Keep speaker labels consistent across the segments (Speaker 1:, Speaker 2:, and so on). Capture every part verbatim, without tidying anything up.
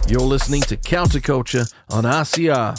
Speaker 1: You're listening to Counterculture on R C R.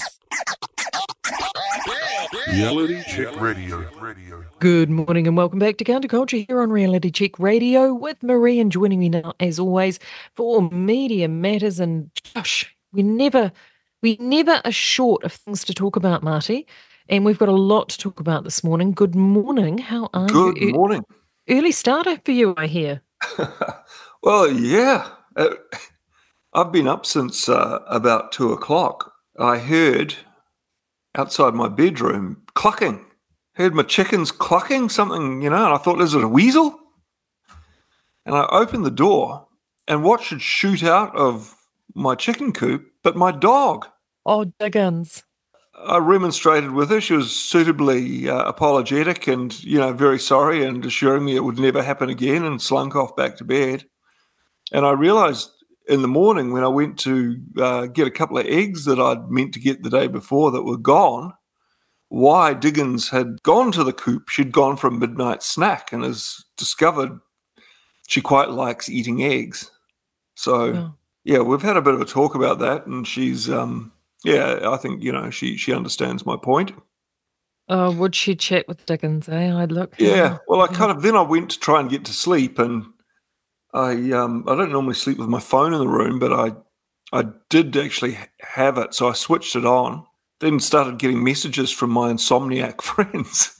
Speaker 2: Reality Check Radio.
Speaker 3: Good morning and welcome back to Counterculture here on Reality Check Radio with Marie, and joining me now, as always, for media matters. And Josh, we never, we never are short of things to talk about, Marty, and we've got a lot to talk about this morning. Good morning. How are
Speaker 4: Good
Speaker 3: you?
Speaker 4: Good morning.
Speaker 3: Early starter for you, I hear.
Speaker 4: Well, yeah. Uh, I've been up since uh, about two o'clock. I heard outside my bedroom clucking. Heard my chickens clucking, something, you know, and I thought, is it a weasel? And I opened the door, and what should shoot out of my chicken coop but my dog?
Speaker 3: Oh, Diggins.
Speaker 4: I remonstrated with her. She was suitably uh, apologetic and, you know, very sorry and assuring me it would never happen again, and slunk off back to bed. And I realised in the morning when I went to uh, get a couple of eggs that I'd meant to get the day before that were gone, why Diggins had gone to the coop. She'd gone for a midnight snack and has discovered she quite likes eating eggs. So, oh. yeah, we've had a bit of a talk about that, and she's, um, yeah, I think, you know, she, she understands my point.
Speaker 3: Oh, would she chat with Diggins, eh? I'd look.
Speaker 4: Yeah, well, I kind of, then I went to try and get to sleep, and I um I don't normally sleep with my phone in the room, but I I did actually have it, so I switched it on. Then started getting messages from my insomniac friends.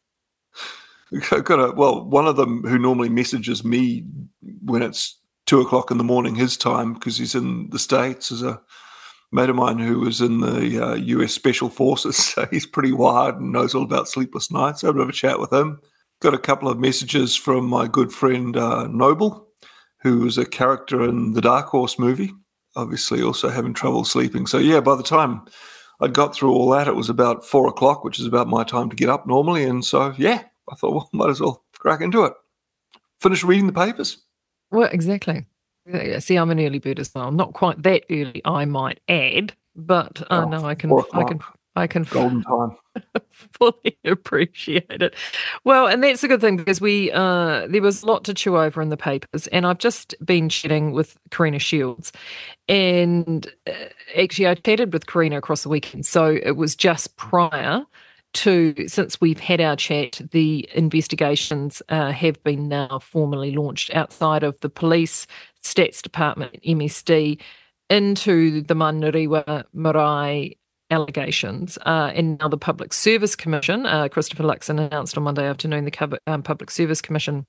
Speaker 4: I got a, well, one of them who normally messages me when it's two o'clock in the morning his time, because he's in the States, is a mate of mine who was in the uh, U S Special Forces. So he's pretty wired and knows all about sleepless nights. So I had a bit of a chat with him. Got a couple of messages from my good friend uh, Noble, who was a character in the Dark Horse movie, obviously also having trouble sleeping. So, yeah, by the time I'd got through all that, it was about four o'clock, which is about my time to get up normally. And so, yeah, I thought, well, might as well crack into it. Finish reading the papers.
Speaker 3: Well, exactly. See, I'm an early bird as well. Not quite that early, I might add, but I uh,
Speaker 4: oh,
Speaker 3: know I can, I can, I can,
Speaker 4: golden time.
Speaker 3: fully appreciate it. Well, and that's a good thing, because we uh, there was a lot to chew over in the papers, and I've just been chatting with Karina Shields, and uh, actually I chatted with Karina across the weekend, so it was just prior to, since we've had our chat, the investigations uh, have been now formally launched outside of the police, Stats Department, M S D, into the Manuriwa Marae allegations, uh, and now the Public Service Commission, uh, Christopher Luxon announced on Monday afternoon, the um, Public Service Commission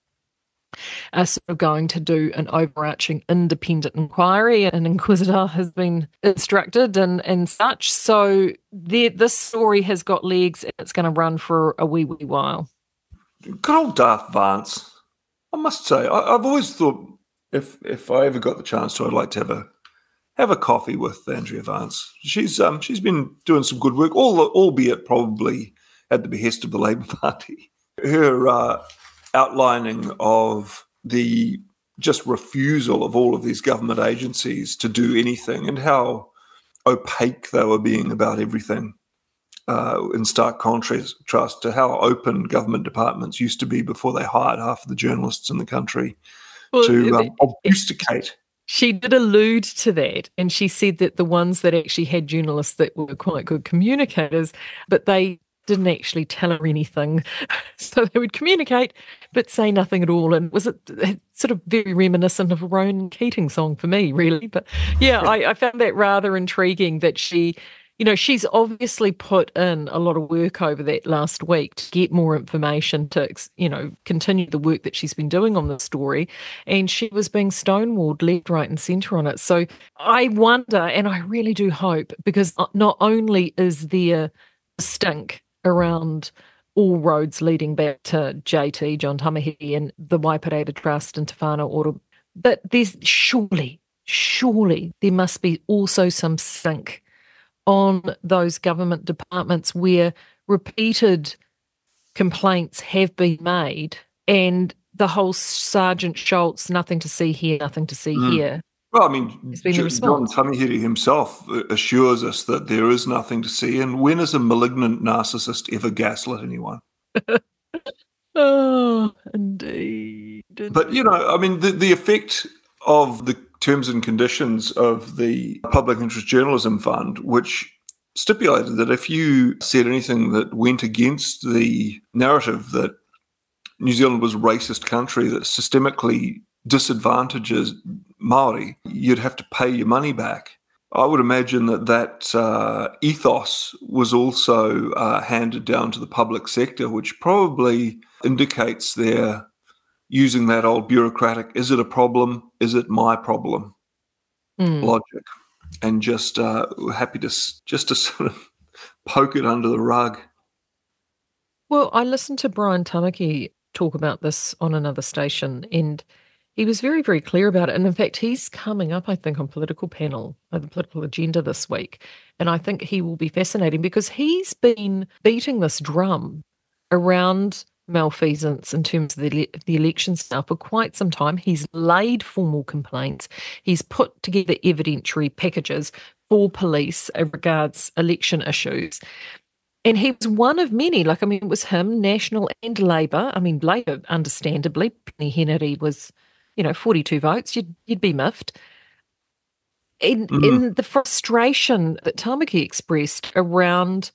Speaker 3: are sort of going to do an overarching independent inquiry. An inquisitor has been instructed and, and such. So there, this story has got legs, and it's going to run for a wee, wee while.
Speaker 4: Good old Darth Vance. I must say, I, I've always thought if if I ever got the chance to, I'd like to have a have a coffee with Andrea Vance. She's um she's been doing some good work, all, albeit probably at the behest of the Labour Party. Her uh, outlining of the just refusal of all of these government agencies to do anything, and how opaque they were being about everything, uh, in stark contrast to how open government departments used to be before they hired half of the journalists in the country well, to um, obfuscate.
Speaker 3: She did allude to that, and she said that the ones that actually had journalists that were quite good communicators, but they didn't actually tell her anything. So they would communicate, but say nothing at all. And was it sort of very reminiscent of a Ronan Keating song for me, really? But yeah, I, I found that rather intriguing that she, you know, she's obviously put in a lot of work over that last week to get more information to, you know, continue the work that she's been doing on the story. And she was being stonewalled left, right and centre on it. So I wonder, and I really do hope, because not only is there a stink around all roads leading back to J T, John Tamahi, and the Waipareta Trust and Te Whānau Ora, but there's surely, surely there must be also some stink on those government departments where repeated complaints have been made, and the whole Sergeant Schultz, nothing to see here, nothing to see mm. here.
Speaker 4: Well, I mean, J- John Tamihiri himself assures us that there is nothing to see, and when has a malignant narcissist ever gaslit anyone?
Speaker 3: Oh, indeed, indeed.
Speaker 4: But, you know, I mean, the, the effect of the terms and conditions of the Public Interest Journalism Fund, which stipulated that if you said anything that went against the narrative that New Zealand was a racist country that systemically disadvantages Māori, you'd have to pay your money back. I would imagine that that uh, ethos was also uh, handed down to the public sector, which probably indicates they're using that old bureaucratic, is it a problem, is it my problem mm. logic, and just uh, happy to just to sort of poke it under the rug.
Speaker 3: Well, I listened to Brian Tamaki talk about this on another station, and he was very, very clear about it. And in fact, he's coming up, I think, on Political Panel, or the Political Agenda this week. And I think he will be fascinating because he's been beating this drum around malfeasance in terms of the, the elections now for quite some time. He's laid formal complaints. He's put together evidentiary packages for police regards election issues. And he was one of many. Like, I mean, it was him, National and Labour. I mean, Labour, understandably, Penny Henare was, you know, forty-two votes. You'd, you'd be miffed. In, mm. in the frustration that Tamaki expressed around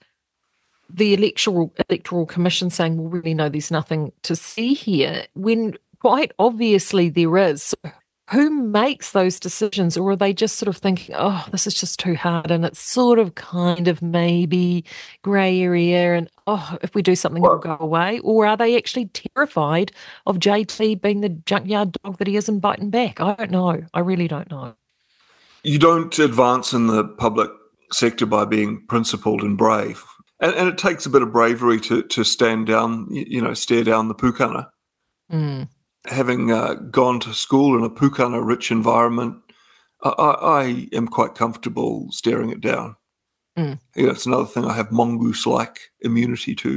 Speaker 3: the electoral electoral commission saying, well, really, no, there's nothing to see here, when quite obviously there is. So who makes those decisions? Or are they just sort of thinking, oh, this is just too hard and it's sort of kind of maybe grey area and, oh, if we do something, well, it'll go away? Or are they actually terrified of J T being the junkyard dog that he is and biting back? I don't know. I really don't know.
Speaker 4: You don't advance in the public sector by being principled and brave. And, and it takes a bit of bravery to to stand down, you know, stare down the pukana.
Speaker 3: Mm.
Speaker 4: Having uh, gone to school in a pukana-rich environment, I, I am quite comfortable staring it down.
Speaker 3: Mm.
Speaker 4: You know, it's another thing I have mongoose-like immunity to.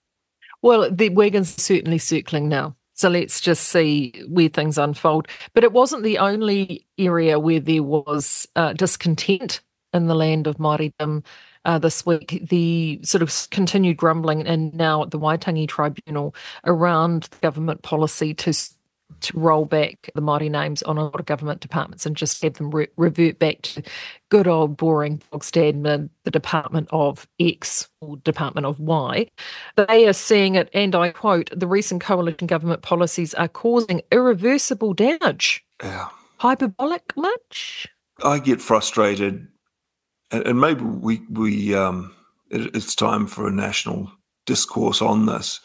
Speaker 3: Well, the wagon's certainly circling now. So let's just see where things unfold. But it wasn't the only area where there was uh, discontent in the land of Māoridom uh, this week. The sort of continued grumbling and now at the Waitangi Tribunal around the government policy to to roll back the Māori names on a lot of government departments and just have them re- revert back to good old boring bog standard, the Department of X or Department of Y. They are seeing it, and I quote, the recent coalition government policies are causing irreversible damage.
Speaker 4: Yeah.
Speaker 3: Hyperbolic much?
Speaker 4: I get frustrated, and, and maybe we, we um, it, it's time for a national discourse on this.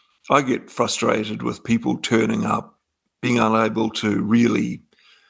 Speaker 4: I get frustrated with people turning up, being unable to really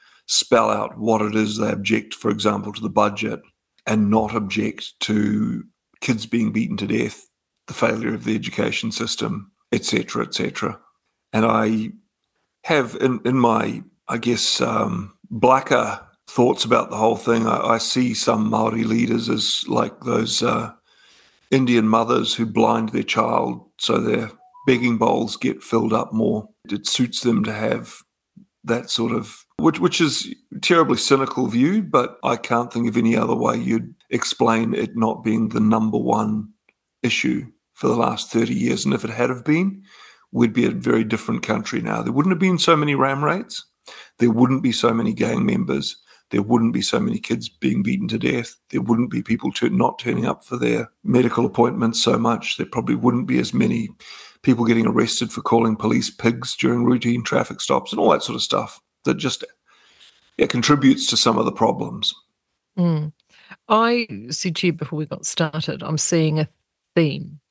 Speaker 4: spell out what it is they object, for example, to the budget, and not object to kids being beaten to death, the failure of the education system, et cetera, et cetera. And I have, in, in my, I guess, um, blacker thoughts about the whole thing, I, I see some Māori leaders as like those uh, Indian mothers who blind their child so their begging bowls get filled up more. It suits them to have that sort of, which which is a terribly cynical view, but I can't think of any other way you'd explain it not being the number one issue for the last thirty years. And if it had have been, we'd be a very different country now. There wouldn't have been so many ram raids. There wouldn't be so many gang members. There wouldn't be so many kids being beaten to death. There wouldn't be people to, not turning up for their medical appointments so much. There probably wouldn't be as many people getting arrested for calling police pigs during routine traffic stops and all that sort of stuff that just yeah, contributes to some of the problems.
Speaker 3: Mm. I said to you before we got started, I'm seeing a theme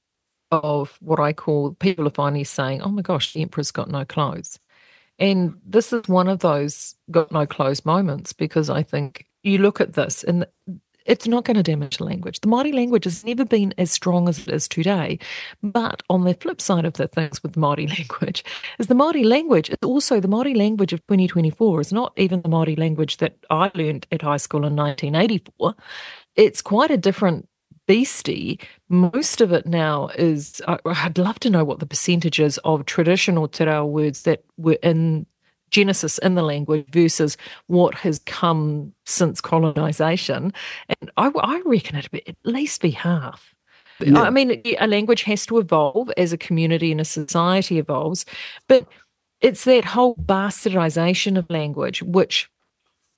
Speaker 3: of what I call people are finally saying, oh my gosh, the emperor's got no clothes. And this is one of those got no clothes moments, because I think you look at this and it's not going to damage the language. The Māori language has never been as strong as it is today. But on the flip side of the things with the Māori language is the Māori language is also the Māori language of twenty twenty-four is not even the Māori language that I learned at high school in nineteen eighty-four. It's quite a different beastie. Most of it now is, I'd love to know what the percentage is of traditional te reo words that were in Genesis in the language versus what has come since colonisation. And I, I reckon it'd be, at least be half. Yeah. I mean, a language has to evolve as a community and a society evolves, but it's that whole bastardisation of language, which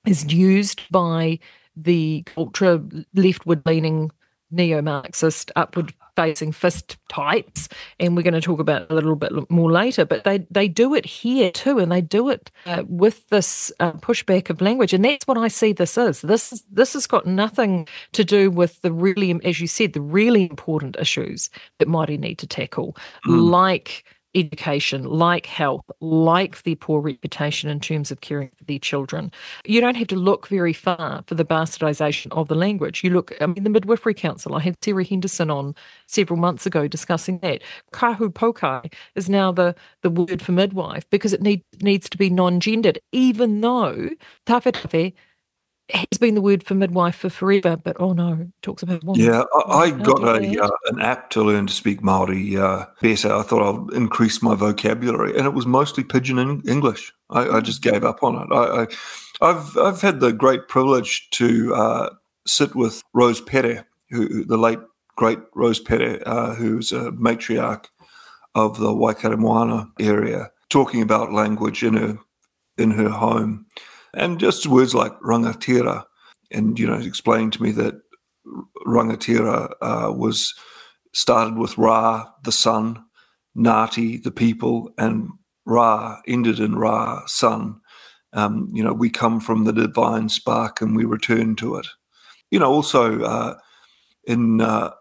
Speaker 3: is used by the ultra leftward-leaning neo-Marxist, upward-facing fist types, and we're going to talk about it a little bit more later, but they, they do it here too, and they do it uh, with this uh, pushback of language, and that's what I see this is. This is this has got nothing to do with the really, as you said, the really important issues that Māori need to tackle, mm. like education, like health, like their poor reputation in terms of caring for their children. You don't have to look very far for the bastardisation of the language. You look, I mean, the Midwifery Council, I had Sarah Henderson on several months ago discussing that. Kahu pokai is now the, the word for midwife because it need, needs to be non-gendered, even though tawhetawe has been the word for midwife for forever, but oh no, it talks about woman.
Speaker 4: Yeah, I, I got a uh, an app to learn to speak Māori uh, better. I thought I'll increase my vocabulary, and it was mostly pidgin in English. I, I just gave up on it. I, I, I've I've had the great privilege to uh, sit with Rose Pere, who the late great Rose Pere, uh, who's a matriarch of the Waikato Moana area, talking about language in her in her home. And just words like rangatira, and, you know, explaining to me that rangatira uh, was started with Ra, the sun, Ngāti, the people, and Ra ended in Ra, sun. Um, you know, we come from the divine spark and we return to it. You know, also uh, in uh,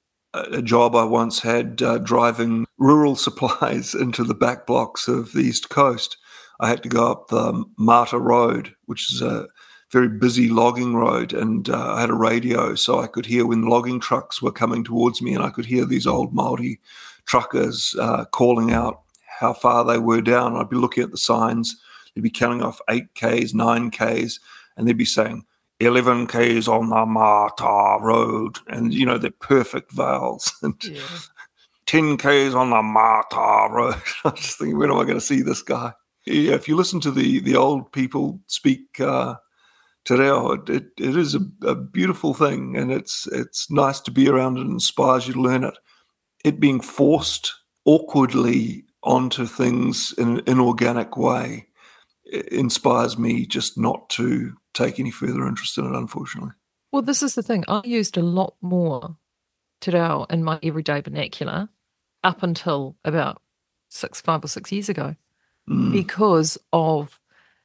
Speaker 4: a job I once had uh, driving rural supplies into the back blocks of the East Coast, I had to go up the Marta Road, which is a very busy logging road, and uh, I had a radio so I could hear when logging trucks were coming towards me, and I could hear these old Māori truckers uh, calling out how far they were down. I'd be looking at the signs. They'd be counting off eight Ks, nine Ks, and they'd be saying, eleven Ks on the Marta Road, and, you know, they're perfect vowels. And yeah. ten Ks on the Marta Road. I was just thinking, when am I going to see this guy? Yeah, if you listen to the, the old people speak uh, te reo, it, it, it is a, a beautiful thing, and it's it's nice to be around it and inspires you to learn it. It being forced awkwardly onto things in an inorganic way inspires me just not to take any further interest in it, unfortunately.
Speaker 3: Well, this is the thing. I used a lot more te reo in my everyday vernacular up until about six, five or six years ago. Mm. Because of,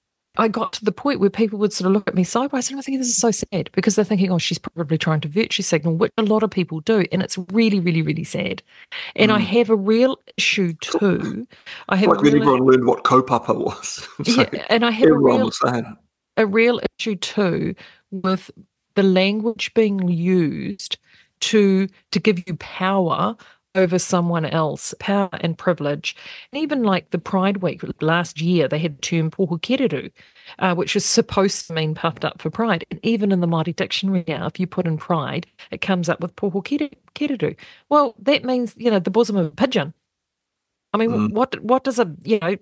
Speaker 3: I got to the point where people would sort of look at me sideways and I think this is so sad because they're thinking, oh, she's probably trying to virtue signal, which a lot of people do. And it's really, really, really sad. And mm. I have a real issue too. I have
Speaker 4: like when everyone learned what kaupapa was.
Speaker 3: Yeah,
Speaker 4: like
Speaker 3: and I have a real,
Speaker 4: was saying it.
Speaker 3: a real issue too with the language being used to to give you power over someone else, power and privilege. And even like the Pride Week last year, they had the term pohukereru, uh, which is supposed to mean puffed up for pride. And even in the Māori dictionary now, if you put in pride, it comes up with pohukereru. Well, that means, you know, the bosom of a pigeon. I mean, mm. what what does a, you know,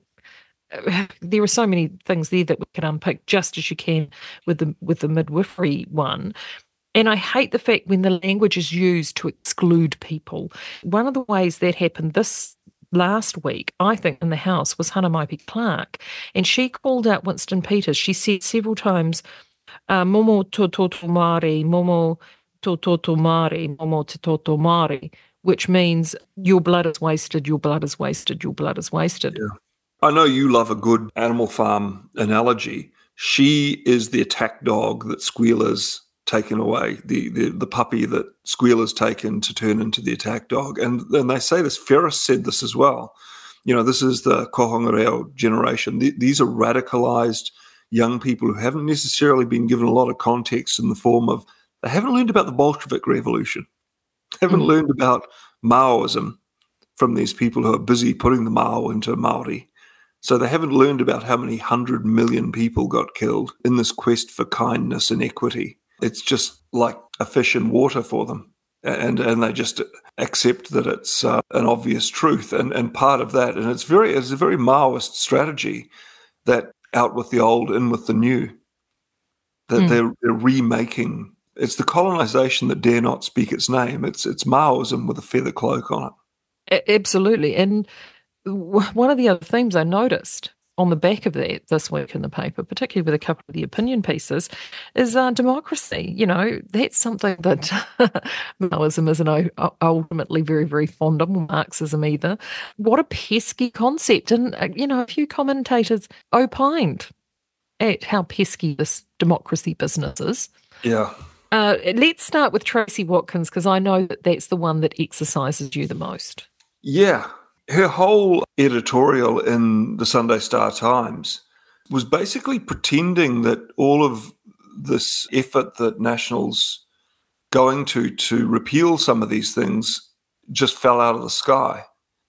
Speaker 3: there are so many things there that we can unpick just as you can with the with the midwifery one. And I hate the fact when the language is used to exclude people. One of the ways that happened this last week, I think, in the House was Hannah Maipi Clark. And she called out Winston Peters. She said several times, uh, momo to toto Māori, momo to toto Māori, momo te toto Māori, which means your blood is wasted, your blood is wasted, your blood is wasted.
Speaker 4: Yeah. I know you love a good Animal Farm analogy. She is the attack dog that Squealer's taken away, the, the the puppy that Squealer's taken to turn into the attack dog. And and they say this, Ferris said this as well. You know, this is the kohanga reo generation. The, these are radicalized young people who haven't necessarily been given a lot of context in the form of, they haven't learned about the Bolshevik Revolution, haven't mm. learned about Maoism from these people who are busy putting the Mao into Māori. So they haven't learned about how many hundred million people got killed in this quest for kindness and equity. It's just like a fish in water for them. And and they just accept that it's uh, an obvious truth. And and part of that, and it's very it's a very Maoist strategy, that out with the old, in with the new, that mm. they're, they're remaking. It's the colonization that dare not speak its name. It's it's Maoism with a feather cloak on it.
Speaker 3: A- absolutely. And one of the other themes I noticed on the back of that this week in the paper, particularly with a couple of the opinion pieces, is uh, democracy. You know, that's something that Maoism isn't o- ultimately very, very fond of, or Marxism either. What a pesky concept. And, uh, you know, a few commentators opined at how pesky this democracy business is.
Speaker 4: Yeah.
Speaker 3: Uh, let's start with Tracy Watkins, because I know that that's the one that exercises you the most.
Speaker 4: Yeah. Her whole editorial in the Sunday Star Times was basically pretending that all of this effort that National's going to to repeal some of these things just fell out of the sky.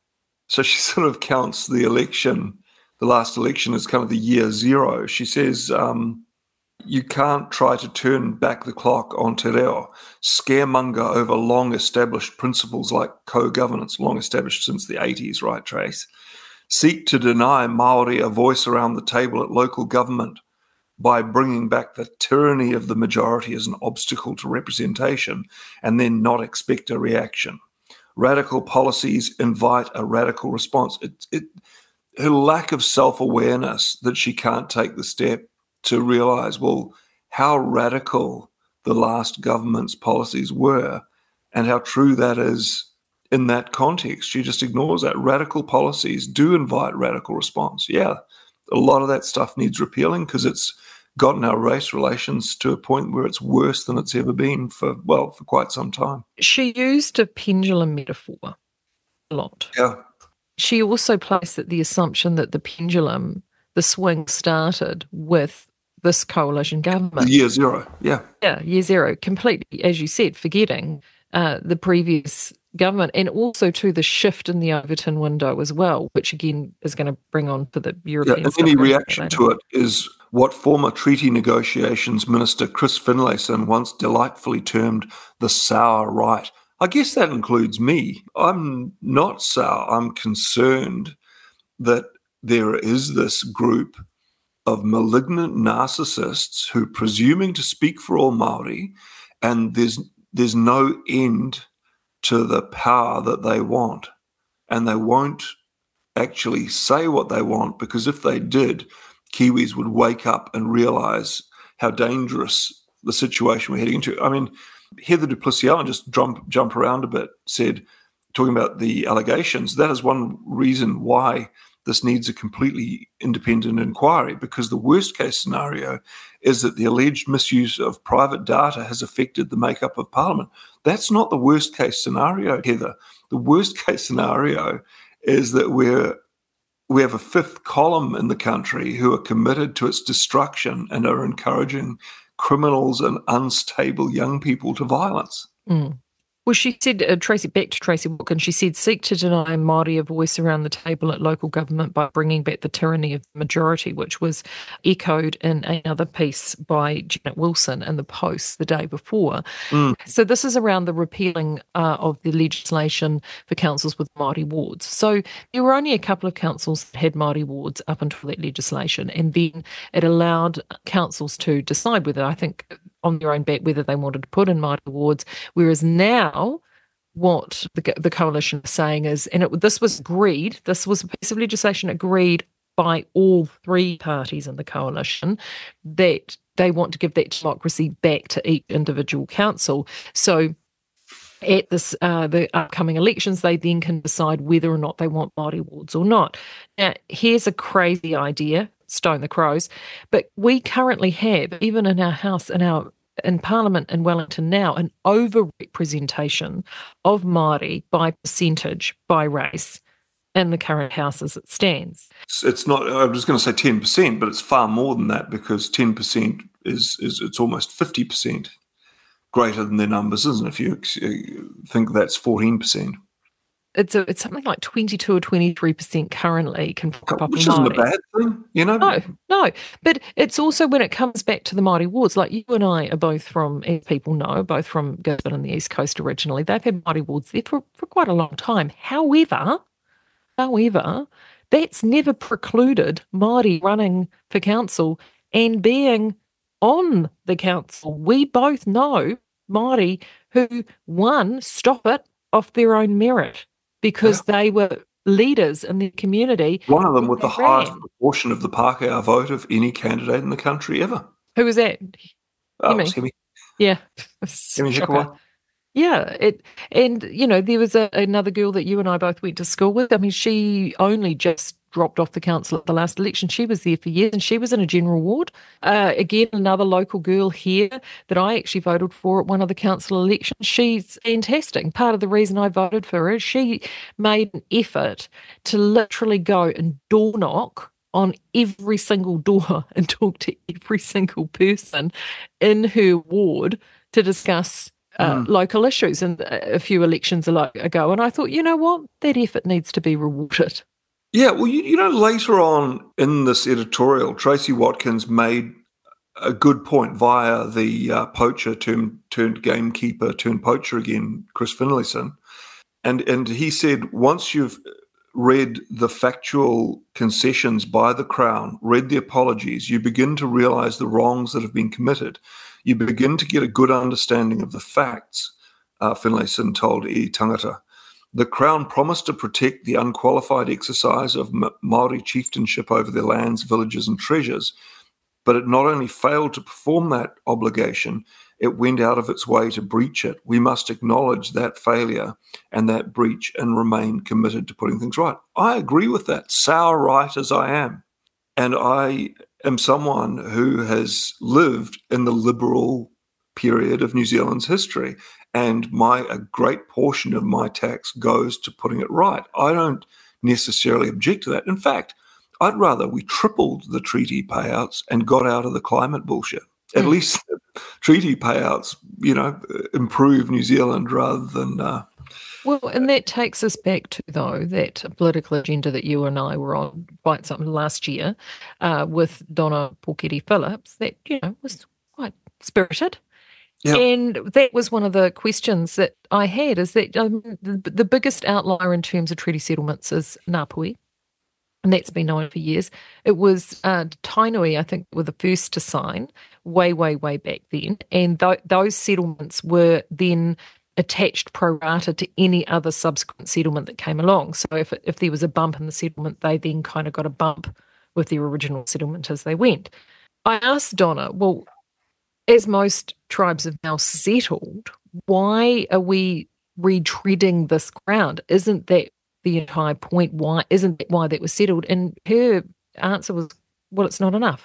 Speaker 4: So she sort of counts the election, the last election, as kind of the year zero. She says, um, you can't try to turn back the clock on Te Reo, scaremonger over long-established principles like co-governance, long-established since the eighties, right, Trace? Seek to deny Māori a voice around the table at local government by bringing back the tyranny of the majority as an obstacle to representation and then not expect a reaction. Radical policies invite a radical response. It, it, her lack of self-awareness that she can't take the step to realise, well, how radical the last government's policies were and how true that is in that context. She just ignores that. Radical policies do invite radical response. Yeah, a lot of that stuff needs repealing because it's gotten our race relations to a point where it's worse than it's ever been for, well, for quite some time.
Speaker 3: She used a pendulum metaphor a lot.
Speaker 4: Yeah.
Speaker 3: She also placed at the assumption that the pendulum, the swing started with this coalition government.
Speaker 4: Year zero, yeah.
Speaker 3: Yeah, year zero, completely, as you said, forgetting uh, the previous government, and also to the shift in the Overton window as well, which again is going to bring on to the European.
Speaker 4: Yeah, and any reaction to it is what former treaty negotiations minister Chris Finlayson once delightfully termed the sour right. I guess that includes me. I'm not sour. I'm concerned that there is this group of malignant narcissists who, presuming to speak for all Māori, and there's there's no end to the power that they want, and they won't actually say what they want, because if they did, Kiwis would wake up and realise how dangerous the situation we're heading into. I mean, Heather du Plessis, I'll just jump, jump around a bit, said, talking about the allegations, that is one reason why this needs a completely independent inquiry, because the worst case scenario is that the alleged misuse of private data has affected the makeup of Parliament. That's not the worst case scenario, Heather. The worst case scenario is that we're we have a fifth column in the country who are committed to its destruction and are encouraging criminals and unstable young people to violence.
Speaker 3: Mm. Well, she said, uh, Tracy, back to Tracy Watkins, she said, seek to deny Māori a voice around the table at local government by bringing back the tyranny of the majority, which was echoed in another piece by Janet Wilson in the Post the day before. Mm. So this is around the repealing uh, of the legislation for councils with Māori wards. So there were only a couple of councils that had Māori wards up until that legislation, and then it allowed councils to decide whether, I think, on their own bat, whether they wanted to put in Māori wards, whereas now what the, the coalition is saying is, and it, this was agreed, this was a piece of legislation agreed by all three parties in the coalition, that they want to give that democracy back to each individual council. So at this uh, the upcoming elections, they then can decide whether or not they want Māori wards or not. Now, here's a crazy idea, stone the crows, but we currently have, even in our house, in our in Parliament in Wellington now, an over-representation of Māori by percentage, by race, in the current House as it stands.
Speaker 4: It's not, I was going to say ten percent, but it's far more than that, because ten percent is, is it's almost fifty percent greater than their numbers, isn't it? If you think that's fourteen percent.
Speaker 3: It's a, it's something like twenty-two or twenty-three percent currently. Can
Speaker 4: Which isn't Māori. A bad thing, you know?
Speaker 3: No, no. But it's also when it comes back to the Māori wards, like you and I are both from, as people know, both from Gisborne and the East Coast originally. They've had Māori wards there for, for quite a long time. However, however, that's never precluded Māori running for council and being on the council. We both know Māori who, one, stop it off their own merit, because yeah. they were leaders in the community.
Speaker 4: One of them with the
Speaker 3: they
Speaker 4: highest
Speaker 3: ran.
Speaker 4: proportion of the Pākehā vote of any candidate in the country ever.
Speaker 3: Who was that?
Speaker 4: Oh,
Speaker 3: Hemi.
Speaker 4: it was Hemi.
Speaker 3: Yeah.
Speaker 4: Hemi
Speaker 3: Shocker.
Speaker 4: Hikawa.
Speaker 3: Yeah, it and you know there was a, another girl that you and I both went to school with. I mean, she only just dropped off the council at the last election. She was there for years, and she was in a general ward. Uh, again, another local girl here that I actually voted for at one of the council elections. She's fantastic. Part of the reason I voted for her is she made an effort to literally go and door knock on every single door and talk to every single person in her ward to discuss Uh,
Speaker 4: Mm.
Speaker 3: local issues and a few elections ago. And I thought, you know what? That effort needs to be rewarded.
Speaker 4: Yeah, well, you, you know, later on in this editorial, Tracy Watkins made a good point via the uh, poacher turned, turned gamekeeper turned poacher again, Chris Finlayson. And, and he said, once you've read the factual concessions by the Crown, read the apologies, you begin to realise the wrongs that have been committed. You begin to get a good understanding of the facts, uh, Finlayson told E. Tangata. The Crown promised to protect the unqualified exercise of Māori chieftainship over their lands, villages and treasures, but it not only failed to perform that obligation, it went out of its way to breach it. We must acknowledge that failure and that breach and remain committed to putting things right. I agree with that, sour right as I am. And I am someone who has lived in the liberal period of New Zealand's history, and my a great portion of my tax goes to putting it right. I don't necessarily object to that. In fact, I'd rather we tripled the treaty payouts and got out of the climate bullshit. At mm. least the treaty payouts, you know, improve New Zealand rather than... Uh,
Speaker 3: Well, and that takes us back to, though, that political agenda that you and I were on quite something last year uh, with Donna Pokeri Phillips that, you know, was quite spirited. Yep. And that was one of the questions that I had, is that um, the, the biggest outlier in terms of treaty settlements is Ngāpuhi, and that's been known for years. It was uh, Tainui, I think, were the first to sign way, way, way back then, and th- those settlements were then attached pro rata to any other subsequent settlement that came along. So if if there was a bump in the settlement, they then kind of got a bump with the original settlement as they went. I asked Donna, well, as most tribes have now settled, why are we retreading this ground? Isn't that the entire point? Why isn't that why that was settled? And her answer was, well, it's not enough.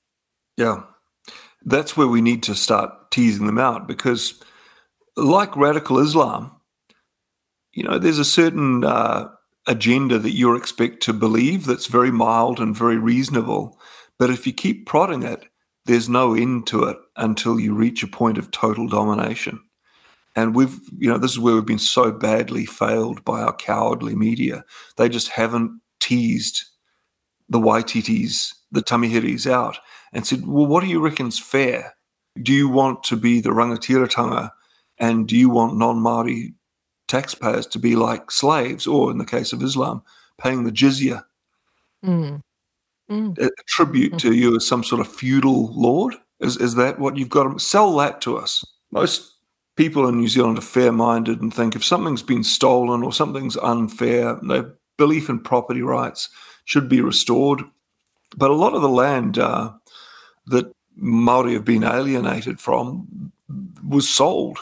Speaker 4: Yeah, that's where we need to start teasing them out, because like radical Islam, you know, there's a certain uh, agenda that you expect to believe that's very mild and very reasonable. But if you keep prodding it, there's no end to it until you reach a point of total domination. And we've, you know, this is where we've been so badly failed by our cowardly media. They just haven't teased the Waititis, the Tamihiris out and said, well, what do you reckon's fair? Do you want to be the rangatiratanga? And do you want non-Māori taxpayers to be like slaves, or in the case of Islam, paying the jizya,
Speaker 3: mm. Mm.
Speaker 4: a tribute mm. to you as some sort of feudal lord? Is is that what you've got to sell that to us? Most people in New Zealand are fair-minded and think if something's been stolen or something's unfair, their belief in property rights should be restored. But a lot of the land uh, that Māori have been alienated from was sold.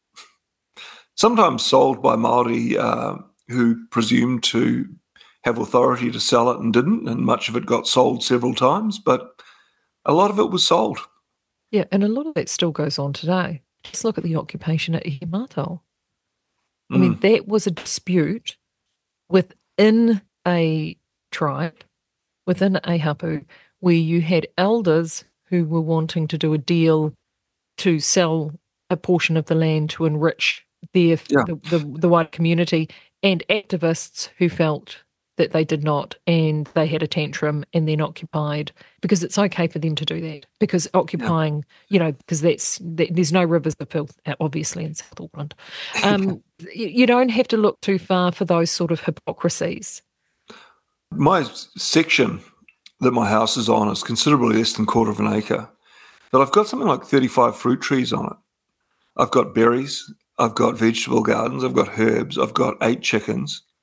Speaker 4: Sometimes sold by Māori uh, who presumed to have authority to sell it and didn't, and much of it got sold several times, but a lot of it was sold.
Speaker 3: Yeah, and a lot of that still goes on today. Just look at the occupation at Ihemātao. I mm. mean, that was a dispute within a tribe, within a hapu, where you had elders who were wanting to do a deal to sell a portion of the land to enrich their, yeah. the, the, the wider community, and activists who felt that they did not, and they had a tantrum and then occupied, because it's okay for them to do that, because occupying, yeah. you know, because that's, there's no rivers of filth, obviously, in South Auckland. Um, you, you don't have to look too far for those sort of hypocrisies.
Speaker 4: My section that my house is on is considerably less than a quarter of an acre, but I've got something like thirty-five fruit trees on it. I've got berries, I've got vegetable gardens, I've got herbs, I've got eight chickens.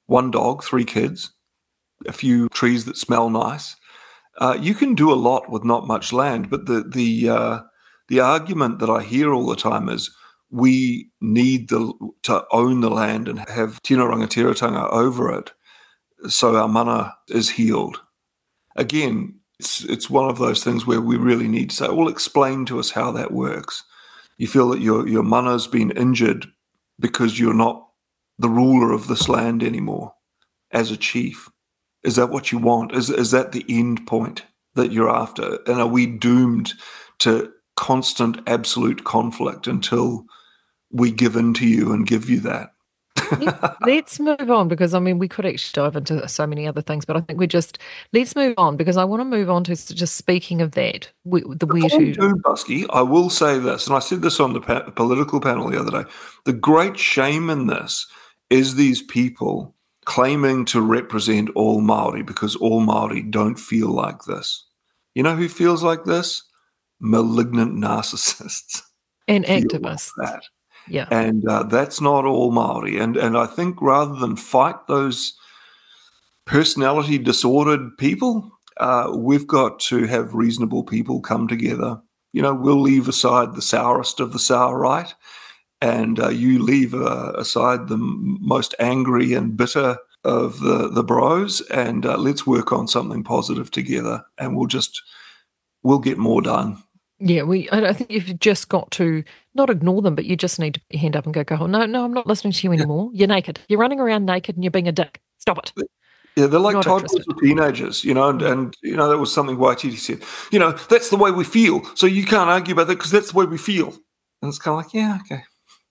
Speaker 4: one dog, three kids, a few trees that smell nice, uh, you can do a lot with not much land. But the the uh, the argument that I hear all the time is we need the, to own the land and have tino rangatiratanga over it so our mana is healed. Again, it's it's one of those things where we really need to say, well, explain to us how that works. You feel that your your mana's been injured because you're not the ruler of this land anymore as a chief. Is that what you want? Is is that the end point that you're after? And are we doomed to constant absolute conflict until we give in to you and give you that?
Speaker 3: Let's move on, because I mean we could actually dive into so many other things, but I think we just let's move on, because I want to move on to just speaking of that, we, the where
Speaker 4: Before we
Speaker 3: to
Speaker 4: do, Busky, I will say this, and I said this on the pa- political panel the other day. The great shame in this is these people claiming to represent all Maori because all Maori don't feel like this. You know who feels like this? Malignant narcissists
Speaker 3: and
Speaker 4: feel
Speaker 3: activists.
Speaker 4: like that.
Speaker 3: Yeah.
Speaker 4: And uh, that's not all Maori. And and I think rather than fight those personality disordered people, uh, we've got to have reasonable people come together. You know, we'll leave aside the sourest of the sour right, and uh, you leave uh, aside the m- most angry and bitter of the, the bros, and uh, let's work on something positive together, and we'll just, we'll get more done.
Speaker 3: Yeah, we. I I think you've just got to not ignore them, but you just need to put your hand up and go, go, no, no, I'm not listening to you anymore. You're naked. You're running around naked and you're being a dick. Stop it.
Speaker 4: Yeah, they're like
Speaker 3: Not
Speaker 4: toddlers
Speaker 3: interested.
Speaker 4: or teenagers, you know, and,
Speaker 3: Mm.
Speaker 4: and, you know, that was something Waititi said. You know, that's the way we feel, so you can't argue about that because that's the way we feel. And it's kind of like, yeah, okay.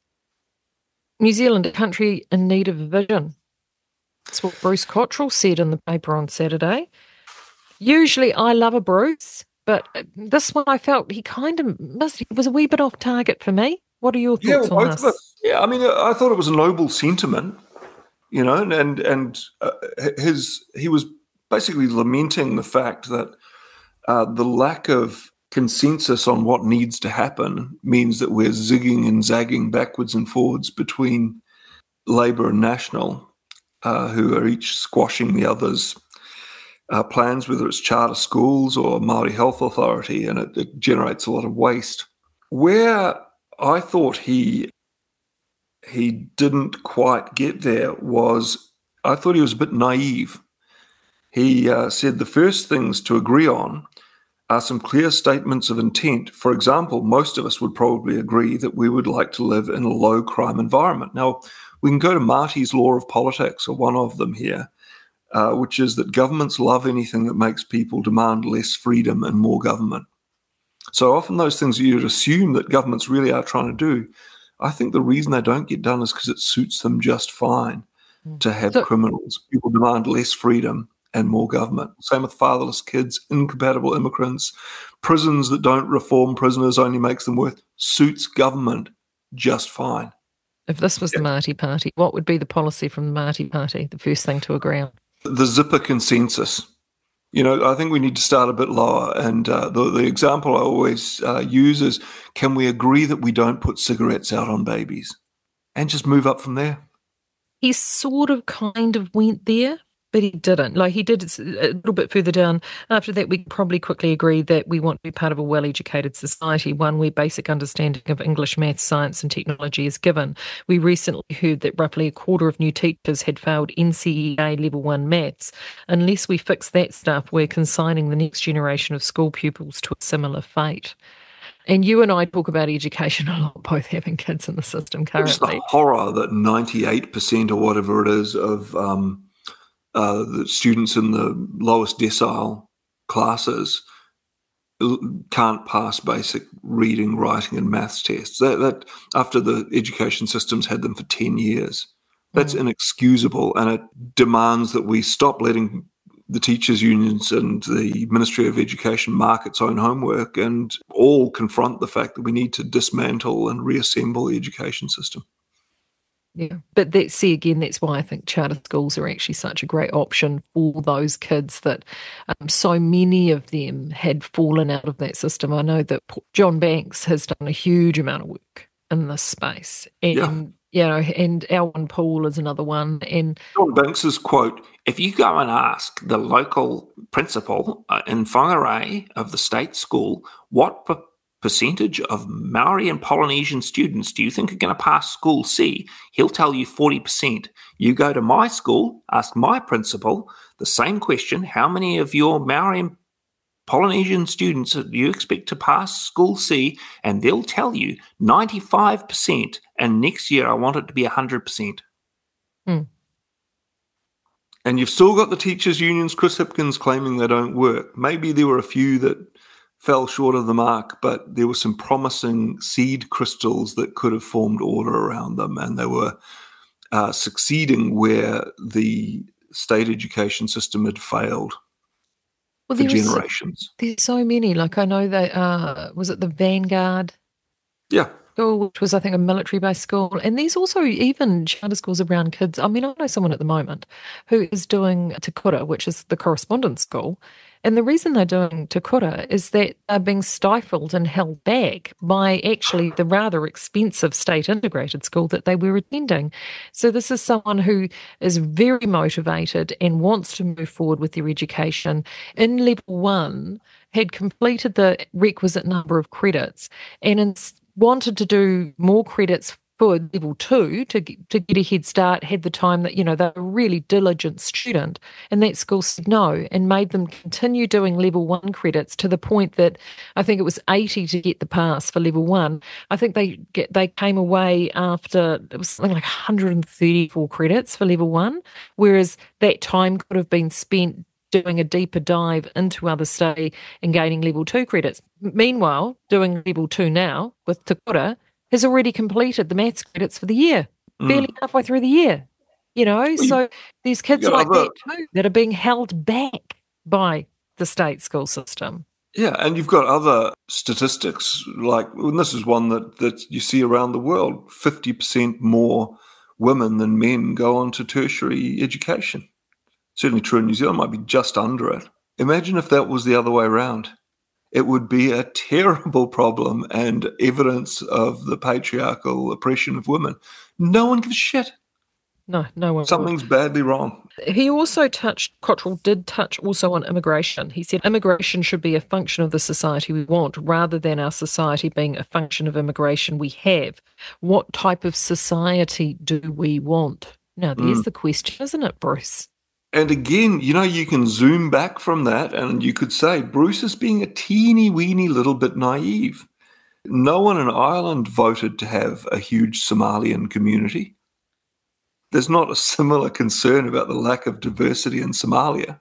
Speaker 3: New Zealand, a country in need of a vision. That's what Bruce Cottrell said in the paper on Saturday. Usually I love a Bruce, but this one I felt he kind of must, he was a wee bit off target for me. What are your
Speaker 4: Yeah,
Speaker 3: thoughts
Speaker 4: well,
Speaker 3: on
Speaker 4: both
Speaker 3: this?
Speaker 4: of us. Yeah, I mean, I thought it was a noble sentiment, you know, and and, and uh, his he was basically lamenting the fact that uh, the lack of consensus on what needs to happen means that we're zigging and zagging backwards and forwards between Labour and National, uh, who are each squashing the others' uh, plans, whether it's charter schools or Māori Health Authority, and it, it generates a lot of waste. Where I thought he he didn't quite get there was, I thought he was a bit naive. He uh, said the first things to agree on are some clear statements of intent. For example, most of us would probably agree that we would like to live in a low crime environment. Now, we can go to Marty's Law of Politics, or one of them here, uh, which is that governments love anything that makes people demand less freedom and more government. So often those things you'd assume that governments really are trying to do, I think the reason they don't get done is because it suits them just fine to have
Speaker 3: So-
Speaker 4: criminals. People demand less freedom and more government. Same with fatherless kids, incompatible immigrants, prisons that don't reform prisoners only makes them worse. Suits government just fine.
Speaker 3: If this was the Māori Party, what would be the policy from the Māori Party, the first thing to agree on?
Speaker 4: The zipper consensus. You know, I think we need to start a bit lower. And uh, the, the example I always uh, use is, can we agree that we don't put cigarettes out on babies? And just move up from there.
Speaker 3: He sort of kind of went there, but he didn't. Like, he did a little bit further down. After that, we probably quickly agree that we want to be part of a well-educated society, one where basic understanding of English, maths, science and technology is given. We recently heard that roughly a quarter of new teachers had failed N C E A Level one maths. Unless we fix that stuff, we're consigning the next generation of school pupils to a similar fate. And you and I talk about education a lot, both having kids in the system
Speaker 4: Just the
Speaker 3: currently.
Speaker 4: horror that ninety-eight percent or whatever it is of um, uh, the students in the lowest decile classes l- can't pass basic reading, writing, and maths tests. That, that after the education system's had them for ten years, that's
Speaker 3: Mm.
Speaker 4: inexcusable, and it demands that we stop letting the teachers' unions and the Ministry of Education mark its own homework and all confront the fact that we need to dismantle and reassemble the education system.
Speaker 3: Yeah, but that, see, again, that's why I think charter schools are actually such a great option for those kids that um, so many of them had fallen out of that system. I know that P- John Banks has done a huge amount of work in this space.
Speaker 4: Yeah.
Speaker 3: And, you know, and Alwyn Poole is another one. And
Speaker 5: John Banks's quote, if you go and ask the local principal uh, in Whangarei of the state school, what per- percentage of Maori and Polynesian students do you think are going to pass School C? He'll tell you forty percent. You go to my school, ask my principal the same question, how many of your Maori and Polynesian students do you expect to pass School C? And they'll tell you ninety-five percent. And next year, I want it to be one hundred percent.
Speaker 3: Hmm.
Speaker 4: And you've still got the teachers' unions, Chris Hipkins, claiming they don't work. Maybe there were a few that fell short of the mark, but there were some promising seed crystals that could have formed order around them, and they were uh, succeeding where the state education system had failed
Speaker 3: well,
Speaker 4: for
Speaker 3: there was so-
Speaker 4: generations.
Speaker 3: there's so many. Like I know that, uh, was it the Vanguard
Speaker 4: Yeah.
Speaker 3: school, which was, I think, a military-based school. And there's also even charter schools around kids. I mean, I know someone at the moment who is doing Te Kura, which is the correspondence school. And the reason they're doing Te Kura is that they're being stifled and held back by actually the rather expensive state integrated school that they were attending. So this is someone who is very motivated and wants to move forward with their education. In level one, had completed the requisite number of credits and in, wanted to do more credits for level two to get, to get a head start, had the time that, you know, they're a really diligent student. And that school said no and made them continue doing level one credits to the point that I think it was eighty to get the pass for level one. I think they get, they came away after, it was something like one hundred thirty-four credits for level one, whereas that time could have been spent doing a deeper dive into other study and gaining level two credits. Meanwhile, doing level two now with Te Kura has already completed the maths credits for the year,
Speaker 4: Mm.
Speaker 3: barely halfway through the year. You know,
Speaker 4: you-
Speaker 3: so there's kids
Speaker 4: you got
Speaker 3: like
Speaker 4: other-
Speaker 3: that too that are being held back by the state school system.
Speaker 4: Yeah, and you've got other statistics, like, and this is one that, that you see around the world, fifty percent more women than men go on to tertiary education. Certainly true in New Zealand, might be just under it. Imagine if that was the other way around. It would be a terrible problem and evidence of the patriarchal oppression of women. No one gives a shit.
Speaker 3: No, no one. will.
Speaker 4: Something's badly wrong.
Speaker 3: He also touched, Cottrell did touch also on immigration. He said immigration should be a function of the society we want rather than our society being a function of immigration we have. What type of society do we want? Now, there's
Speaker 4: Mm.
Speaker 3: the question, isn't it, Bruce?
Speaker 4: And again, you know, you can zoom back from that and you could say Bruce is being a teeny weeny little bit naive. No one in Ireland voted to have a huge Somalian community. There's not a similar concern about the lack of diversity in Somalia.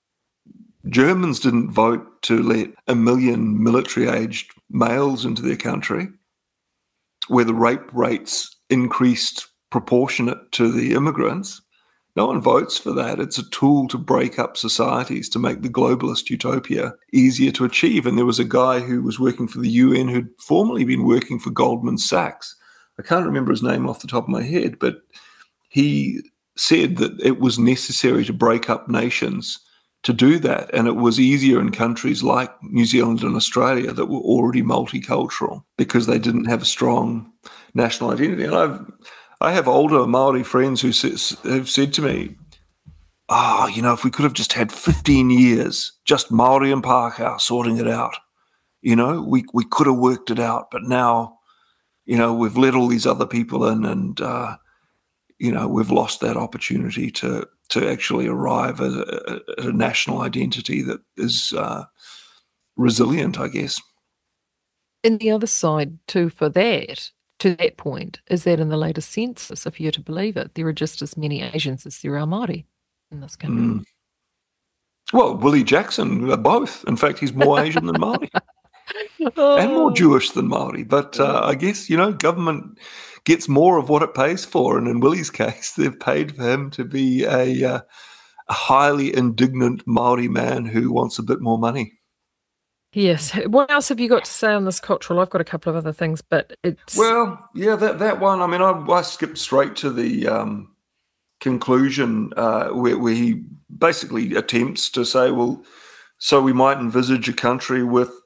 Speaker 4: Germans didn't vote to let a million military-aged males into their country, where the rape rates increased proportionate to the immigrants. No one votes for that. It's a tool to break up societies, to make the globalist utopia easier to achieve. And there was a guy who was working for the U N who'd formerly been working for Goldman Sachs. I can't remember his name off the top of my head, but he said that it was necessary to break up nations to do that. And it was easier in countries like New Zealand and Australia that were already multicultural because they didn't have a strong national identity. And I've I have older Maori friends who s- have said to me, oh, you know, if we could have just had fifteen years, just Maori and Pākehā sorting it out, you know, we, we could have worked it out. But now, you know, we've let all these other people in and, uh, you know, we've lost that opportunity to to actually arrive at a, at a national identity that is uh, resilient, I guess.
Speaker 3: And the other side too for that, to that point, is that in the latest census, if you're to believe it, there are just as many Asians as there are Māori in this country.
Speaker 4: Mm. Well, Willie Jackson, uh, both. In fact, he's more Asian than Māori and more Jewish than Māori. But uh, I guess, you know, government gets more of what it pays for. And in Willie's case, they've paid for him to be a, uh, a highly indignant Māori man who wants a bit more money.
Speaker 3: Yes. What else have you got to say on this, Cottrell? I've got a couple of other things, but it's...
Speaker 4: Well, yeah, that, that one, I mean, I, I skipped straight to the um, conclusion uh, where, where he basically attempts to say, well, so we might envisage a country with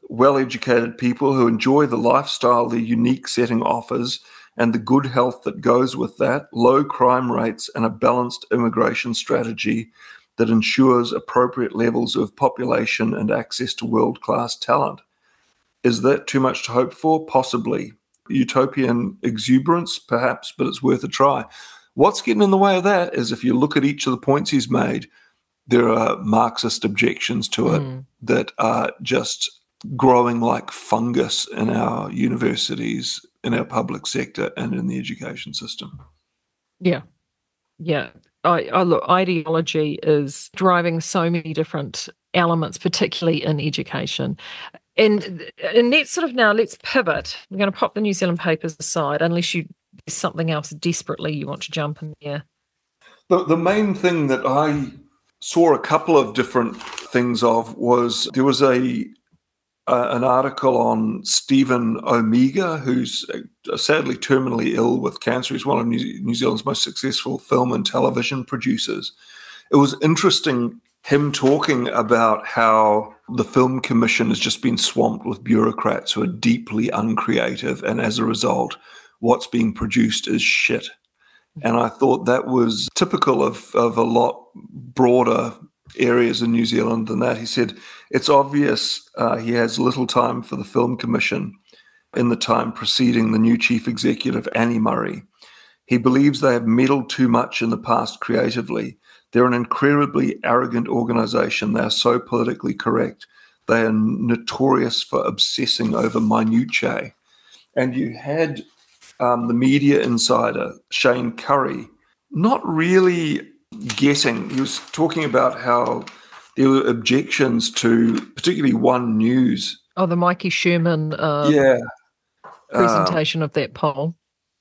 Speaker 4: well-educated people who enjoy the lifestyle their unique setting offers and the good health that goes with that, low crime rates, and a balanced immigration strategy that ensures appropriate levels of population and access to world-class talent. Is that too much to hope for? Possibly. Utopian exuberance, perhaps, but it's worth a try. What's getting in the way of that is if you look at each of the points he's made, there are Marxist objections to it
Speaker 3: Mm.
Speaker 4: that are just growing like fungus in our universities, in our public sector, and in the education system.
Speaker 3: Yeah. Yeah. I, I look, ideology is driving so many different elements, particularly in education. And, and let's sort of now, let's pivot. We're going to pop the New Zealand papers aside, unless you there's something else desperately you want to jump in there.
Speaker 4: The, the main thing that I saw a couple of different things of was there was a uh, an article on Stephen Omega, who's uh, sadly terminally ill with cancer. He's one of New, New Zealand's most successful film and television producers. It was interesting him talking about how the Film Commission has just been swamped with bureaucrats who are deeply uncreative, and as a result, what's being produced is shit. And I thought that was typical of, of a lot broader areas in New Zealand than that. He said, it's obvious uh, he has little time for the Film Commission in the time preceding the new chief executive, Annie Murray. He believes they have meddled too much in the past creatively. They're an incredibly arrogant organisation. They are so politically correct. They are notorious for obsessing over minutiae. And you had um, the media insider, Shane Curry, not really getting, he was talking about how there were objections to particularly One News.
Speaker 3: Oh, the Mikey Sherman uh,
Speaker 4: yeah.
Speaker 3: presentation um, of that poll.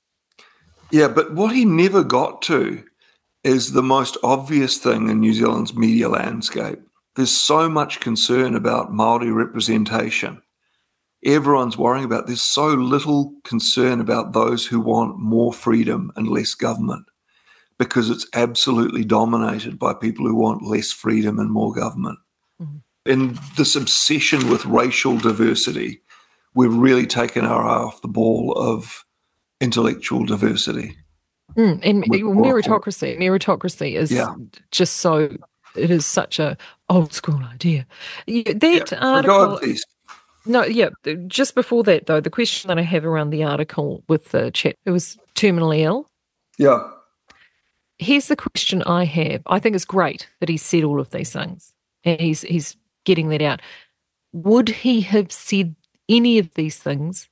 Speaker 4: Yeah, but what he never got to is the most obvious thing in New Zealand's media landscape. There's so much concern about Māori representation. Everyone's worrying about, there's so little concern about those who want more freedom and less government, because it's absolutely dominated by people who want less freedom and more government. Mm-hmm. In this obsession with racial diversity, we've really taken our eye off the ball of intellectual diversity.
Speaker 3: Mm, and meritocracy, meritocracy is yeah. just so, it is such a old school idea. That
Speaker 4: yeah.
Speaker 3: article, no, yeah, just before that though, the question that I have around the article with the chap who was terminally ill.
Speaker 4: Yeah.
Speaker 3: Here's the question I have. I think it's great that he said all of these things and he's he's getting that out. Would he have said any of these things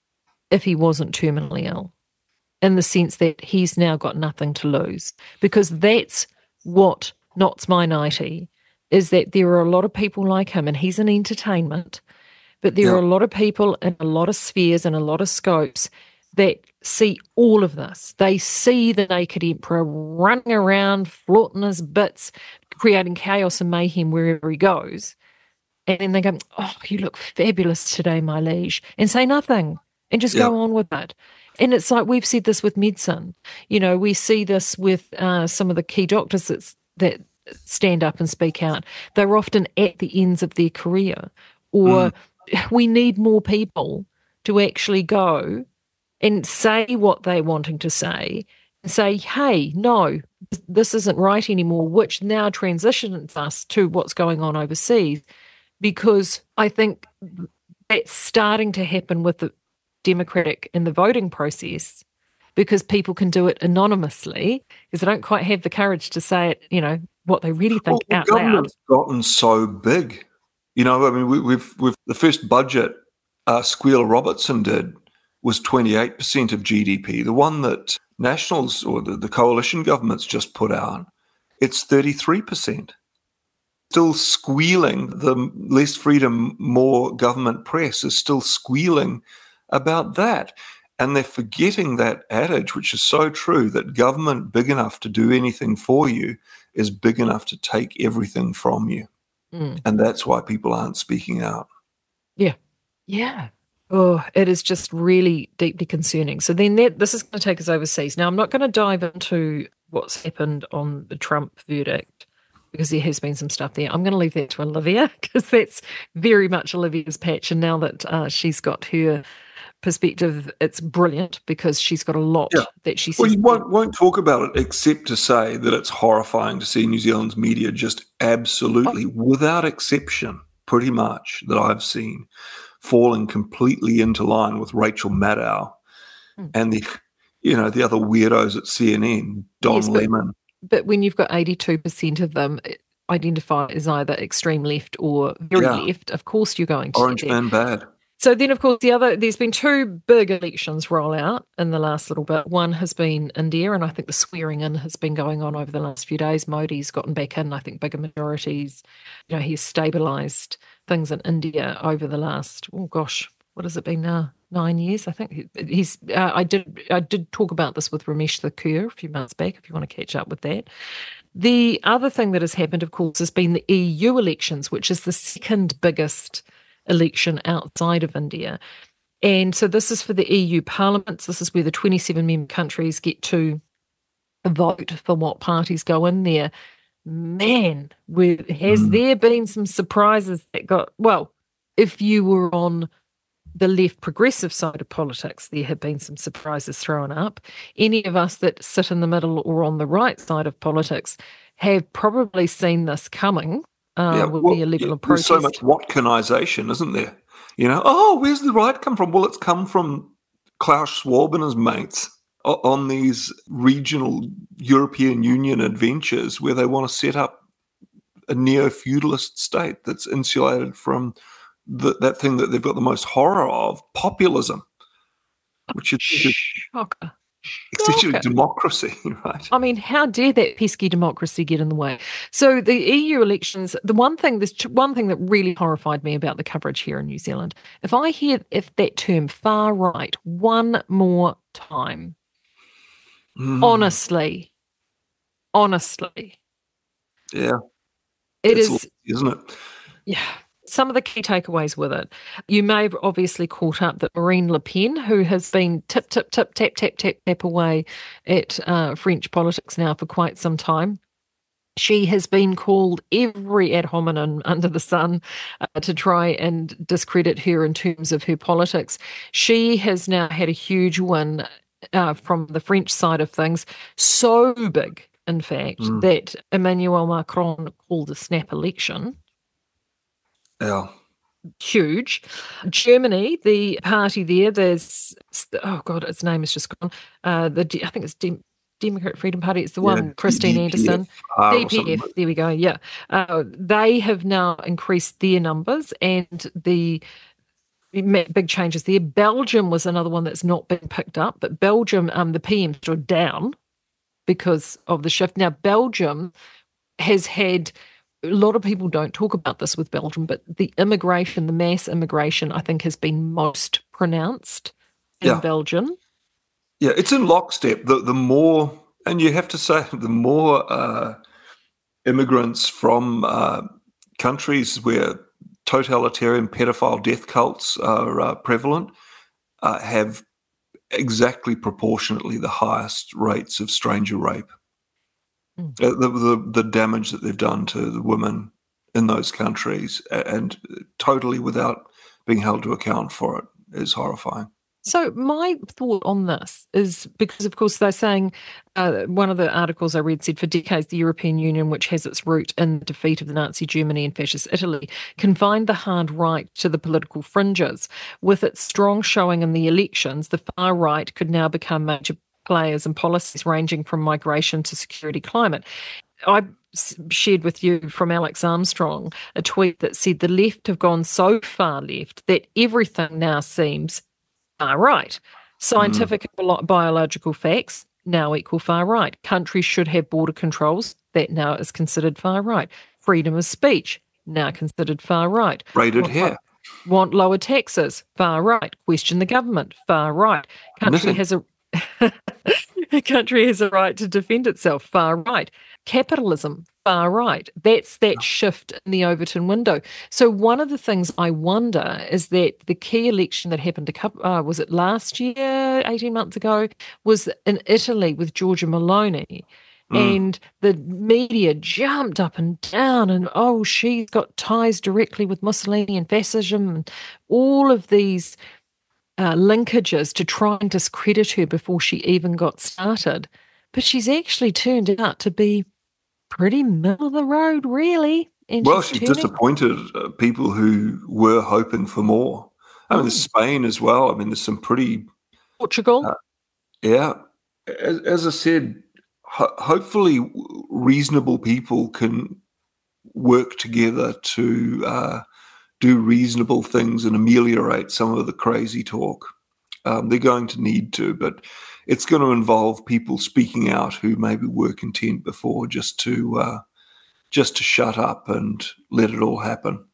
Speaker 3: if he wasn't terminally ill? In the sense that he's now got nothing to lose. Because that's what knots my nighty, is that there are a lot of people like him, and he's in entertainment, but there yeah. are a lot of people in a lot of spheres and a lot of scopes that see all of this. They see the naked emperor running around, flaunting his bits, creating chaos and mayhem wherever he goes. And then they go, oh, you look fabulous today, my liege, and say nothing and just yeah. go on with it. And it's like we've said this with medicine. You know, we see this with uh, some of the key doctors that's, that stand up and speak out. They're often at the ends of their career. Or mm. we need more people to actually go and say what they're wanting to say and say, hey, no, this isn't right anymore, which now transitions us to what's going on overseas. Because I think that's starting to happen with the democratic in the voting process, because people can do it anonymously because they don't quite have the courage to say it, you know, what they really think
Speaker 4: well,
Speaker 3: out loud.
Speaker 4: Government's gotten so big. You know, I mean, we, we've, we've the first budget uh, Squealer Robertson did was twenty-eight percent of G D P. The one that Nationals or the, the coalition governments just put out, it's thirty-three percent. Still squealing. The less freedom, more government press is still squealing about that. And they're forgetting that adage, which is so true, that government big enough to do anything for you is big enough to take everything from you. Mm. And that's why people aren't speaking out.
Speaker 3: Yeah. Yeah. Oh, it is just really deeply concerning. So then that, this is going to take us overseas. Now, I'm not going to dive into what's happened on the Trump verdict, because there has been some stuff there. I'm going to leave that to Olivia because that's very much Olivia's patch. And now that uh, she's got her perspective, it's brilliant because she's got a lot
Speaker 4: Yeah.
Speaker 3: that she says.
Speaker 4: Well, you won't, won't talk about it except to say that it's horrifying to see New Zealand's media just absolutely, without exception, pretty much that I've seen, falling completely into line with Rachel Maddow
Speaker 3: Hmm.
Speaker 4: and the, you know, the other weirdos at C N N, Don
Speaker 3: Yes, but-
Speaker 4: Lemon.
Speaker 3: But when you've got eighty-two percent of them identify as either extreme left or very
Speaker 4: Yeah.
Speaker 3: left, of course you're going to
Speaker 4: Orange
Speaker 3: get there.
Speaker 4: Man bad.
Speaker 3: So then, of course, the other, there's been two big elections roll out in the last little bit. One has been India, and I think the swearing in has been going on over the last few days. Modi's gotten back in, I think, bigger majorities. You know, he's stabilised things in India over the last, oh gosh, what has it been now? Nine years, I think. He's. Uh, I did. I did talk about this with Ramesh Thakur a few months back. If you want to catch up with that. The other thing that has happened, of course, has been the E U elections, which is the second biggest election outside of India. And so this is for the E U parliaments. This is where the twenty-seven member countries get to vote for what parties go in there. Man, with, has
Speaker 4: Mm.
Speaker 3: there been some surprises that got, well, if you were on the left progressive side of politics, there have been some surprises thrown up. Any of us that sit in the middle or on the right side of politics have probably seen this coming. Uh,
Speaker 4: Yeah,
Speaker 3: will
Speaker 4: well,
Speaker 3: be a level
Speaker 4: yeah,
Speaker 3: of
Speaker 4: there's
Speaker 3: protest.
Speaker 4: so much Watkinisation, isn't there? You know, oh, where's the right come from? Well, it's come from Klaus Schwab and his mates o- on these regional European Union adventures where they want to set up a neo-feudalist state that's insulated from the, that thing that they've got the most horror of, populism, which is
Speaker 3: Shocker.
Speaker 4: essentially
Speaker 3: Shocker.
Speaker 4: democracy, right?
Speaker 3: I mean, how dare that pesky democracy get in the way? So the E U elections, the one thing, there's ch- one thing that really horrified me about the coverage here in New Zealand. If I hear if that term far right one more time,
Speaker 4: Mm,
Speaker 3: honestly, honestly,
Speaker 4: yeah,
Speaker 3: it
Speaker 4: it's
Speaker 3: is,
Speaker 4: lovely, isn't it?
Speaker 3: yeah. Some of the key takeaways with it. You may have obviously caught up that Marine Le Pen, who has been tip, tip, tip, tap, tap, tap, tap away at uh, French politics now for quite some time, she has been called every ad hominem under the sun uh, to try and discredit her in terms of her politics. She has now had a huge win uh, from the French side of things, so big, in fact,
Speaker 4: Mm.
Speaker 3: that Emmanuel Macron called a snap election.
Speaker 4: Yeah.
Speaker 3: Huge. Germany, the party there, there's, oh God, its name has just gone. Uh, the I think it's Dem- Democrat Freedom Party. It's the
Speaker 4: Yeah,
Speaker 3: one, Christine
Speaker 4: D P F
Speaker 3: Anderson.
Speaker 4: R or
Speaker 3: D P
Speaker 4: something
Speaker 3: F,
Speaker 4: like-
Speaker 3: there we go, yeah. Uh, they have now increased their numbers and the big changes there. Belgium was another one that's not been picked up, but Belgium, um, the P M stood down because of the shift. Now, Belgium has had, a lot of people don't talk about this with Belgium, but the immigration, the mass immigration, I think has been most pronounced in
Speaker 4: Yeah.
Speaker 3: Belgium.
Speaker 4: Yeah, it's in lockstep. The the more, and you have to say, the more uh, immigrants from uh, countries where totalitarian pedophile death cults are uh, prevalent uh, have exactly proportionately the highest rates of stranger rape.
Speaker 3: Mm.
Speaker 4: Uh, the, the the damage that they've done to the women in those countries, a- and totally without being held to account for it, is horrifying.
Speaker 3: So my thought on this is because, of course, they're saying uh, one of the articles I read said for decades the European Union, which has its root in the defeat of the Nazi Germany and fascist Italy, confined the hard right to the political fringes. With its strong showing in the elections, the far right could now become major players in policies ranging from migration to security climate. I s- shared with you from Alex Armstrong a tweet that said the left have gone so far left that everything now seems far right. Scientific and bio- biological facts now equal far right. Countries should have border controls. That now is considered far right. Freedom of speech now considered far right.
Speaker 4: Braided
Speaker 3: Want-
Speaker 4: hair.
Speaker 3: Want lower taxes, far right. Question the government, far right. Country
Speaker 4: Knitting.
Speaker 3: has a a country has a right to defend itself, far right. Capitalism, far right. That's that shift in the Overton window. So one of the things I wonder is that the key election that happened a couple, uh, was it last year, eighteen months ago, was in Italy with Giorgia Meloni.
Speaker 4: Mm.
Speaker 3: And the media jumped up and down and, oh, she's got ties directly with Mussolini and fascism and all of these uh, linkages to try and discredit her before she even got started. But she's actually turned out to be pretty middle of the road, really. And
Speaker 4: Well,
Speaker 3: she's
Speaker 4: she
Speaker 3: turning-
Speaker 4: disappointed uh, people who were hoping for more. I mean, there's Spain as well. I mean, there's some pretty...
Speaker 3: Portugal.
Speaker 4: Uh, yeah. As, as I said, ho- hopefully reasonable people can work together to uh, do reasonable things and ameliorate some of the crazy talk. Um, they're going to need to, but it's going to involve people speaking out who maybe were content before just to uh, just to shut up and let it all happen.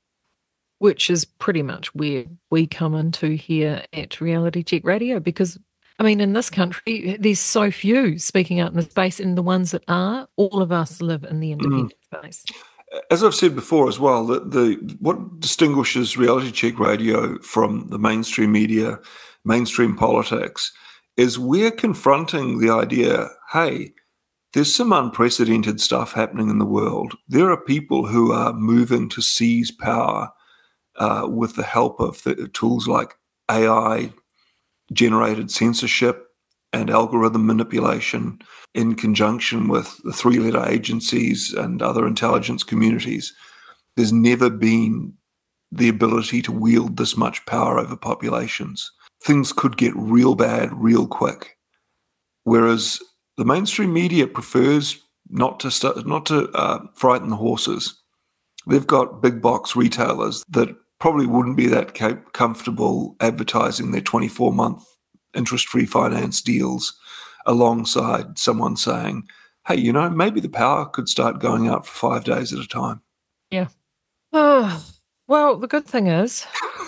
Speaker 3: Which is pretty much where we come into here at Reality Check Radio, because, I mean, in this country, there's so few speaking out in the space, and the ones that are, all of us live in the independent mm. space.
Speaker 4: As I've said before as well, the, the what distinguishes Reality Check Radio from the mainstream media, mainstream politics, is we're confronting the idea, hey, there's some unprecedented stuff happening in the world. There are people who are moving to seize power uh, with the help of the tools like A I-generated censorship and algorithm manipulation in conjunction with the three-letter agencies and other intelligence communities. There's never been the ability to wield this much power over populations. Things could get real bad real quick, whereas the mainstream media prefers not to st- not to uh, frighten the horses. They've got big box retailers that probably wouldn't be that ca- comfortable advertising their twenty-four month interest-free finance deals alongside someone saying, hey, you know, maybe the power could start going out for five days at a time.
Speaker 3: Yeah. Oh, well, the good thing is...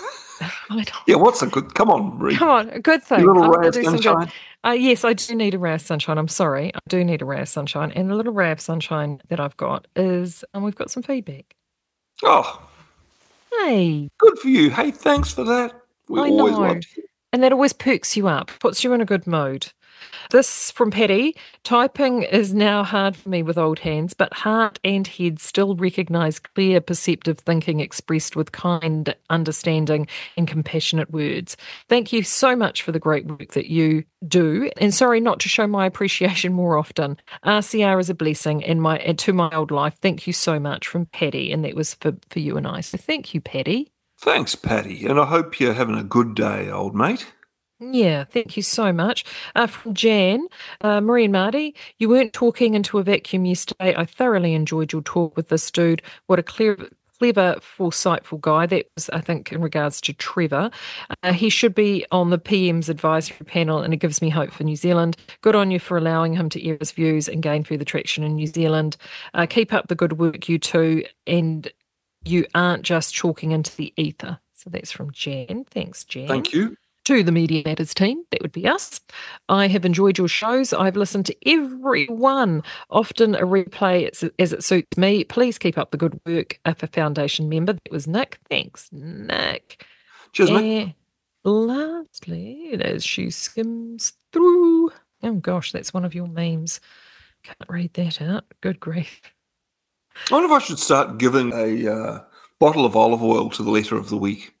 Speaker 3: I don't...
Speaker 4: Yeah, what's a good... Come on, Marie.
Speaker 3: Come on, a good thing.
Speaker 4: Your little
Speaker 3: I'm
Speaker 4: ray of
Speaker 3: do some
Speaker 4: sunshine.
Speaker 3: good. Uh, yes, I do need a ray of sunshine. I'm sorry. I do need a ray of sunshine. And the little ray of sunshine that I've got is, and um, we've got some feedback.
Speaker 4: Oh.
Speaker 3: Hey.
Speaker 4: Good for you. Hey, thanks for that. We
Speaker 3: I
Speaker 4: always
Speaker 3: know.
Speaker 4: love to.
Speaker 3: And that always perks you up, puts you in a good mood. This from Patty. Typing is now hard for me with old hands, but heart and head still recognise clear, perceptive thinking expressed with kind, understanding and compassionate words. Thank you so much for the great work that you do. And sorry not to show my appreciation more often. R C R is a blessing in my, and to my old life. Thank you so much from Patty. And that was for, for you and I. So thank you, Patty.
Speaker 4: Thanks, Patty. And I hope you're having a good day, old mate.
Speaker 3: Yeah, thank you so much. Uh, from Jan, uh, Marie and Marty, you weren't talking into a vacuum yesterday. I thoroughly enjoyed your talk with this dude. What a clear, clever, foresightful guy. That was, I think, in regards to Trevor. Uh, he should be on the P M's advisory panel, and it gives me hope for New Zealand. Good on you for allowing him to air his views and gain further traction in New Zealand. Uh, keep up the good work, you two, and you aren't just chalking into the ether. So that's from Jan. Thanks, Jan.
Speaker 4: Thank you.
Speaker 3: To the Media Matters team, that would be us. I have enjoyed your shows. I've listened to every one, often a replay as, as it suits me. Please keep up the good work. If a foundation member, that was Nick. Thanks, Nick.
Speaker 4: Cheers,
Speaker 3: and
Speaker 4: Nick.
Speaker 3: Lastly, as she skims through, oh gosh, that's one of your memes. Can't read that out. Good grief.
Speaker 4: I wonder if I should start giving a uh, bottle of olive oil to the letter of the week.